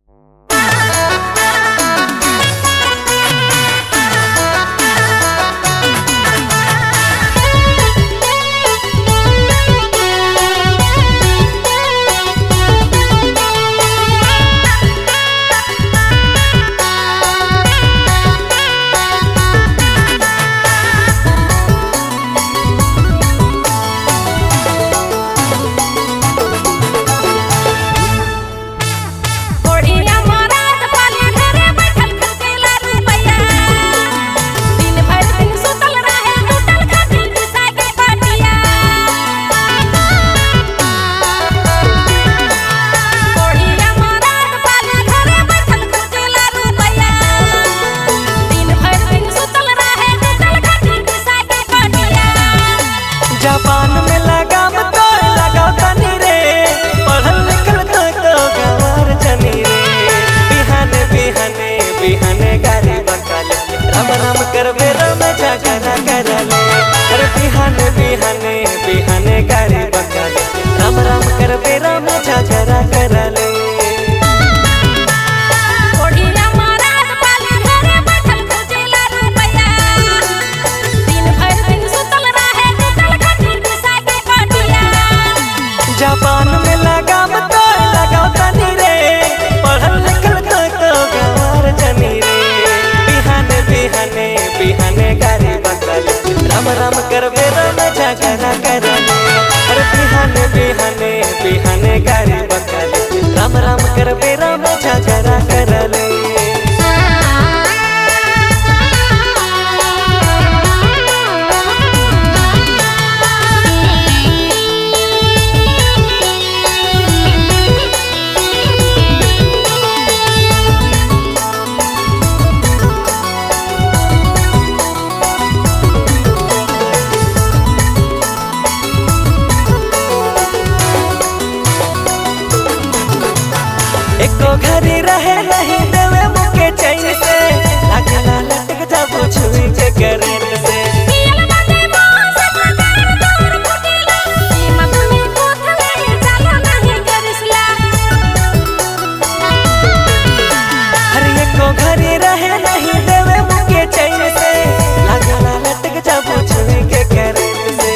Japan में लगाम तो लगाओ तनी रे, पढ़ल लिखल तो गंवार जनी रे। बिहाने बिहाने बिहाने गाड़ी बकाले, राम राम करबे राम जागरा करले। अरे बिहाने बिहाने बिहाने गाड़ी बकाले, राम राम करबे राम जागरा करले। जापान में लगाम तो लगाओ तनी रे, पढ़ल लिखल तो गंवार जनी रे। बिहाने बिहाने बिहाने गाड़ी बकाले, राम राम करबे राम जागरा करले। अरे बिहाने बिहाने बिहाने गाड़ी बकाले, राम राम करबे राम जागरा करले। एको घड़ी रहे नहीं देवे मुके चैन से, लगला लटक जब छुई के करंट से। अरे एको घड़ी रहे नहीं देवे मुके चैन से, लगला लटक जब छुई के करंट से।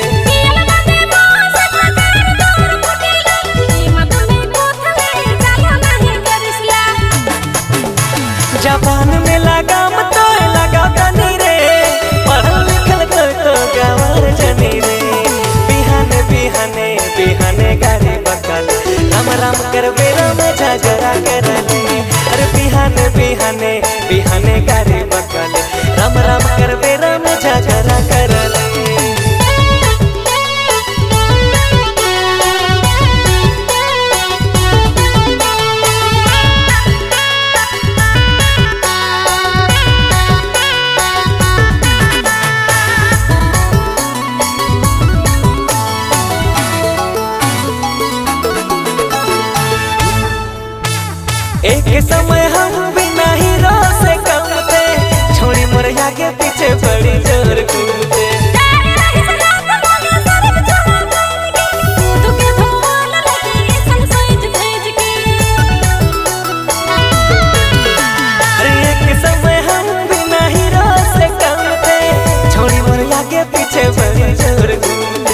जापान में लगाम तो लगाओ तनी रे, पढ़ल लिखल तो गंवार जनी रे। बिहाने बिहाने बिहाने गाड़ी बकाले, राम राम करबे राम जागरा करले। अरे बिहाने बिहाने बिहाने गाड़ी बकाले, राम राम करबे राम जागरा करले। एक समय हम बिना हीरो से कम थे, छोड़ी मोर आगे पीछे बड़ी जोर घूमते। अरे एक समय हम बिना हीरो से कम थे, छोड़ी मोर आगे पीछे बड़ी जोर घूमते।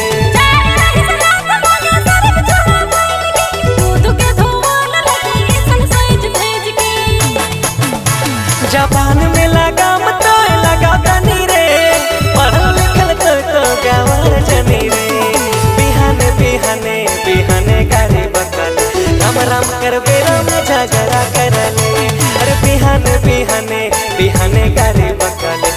जापान में लगाम तो लगाओ तनी रे, पढ़ल लिखल तो गंवार जनी रे। बिहाने बिहाने बिहाने गाड़ी बकाले, राम राम करबे राम जागरा करले। अरे बिहाने बिहाने बिहाने गाड़ी बकाले,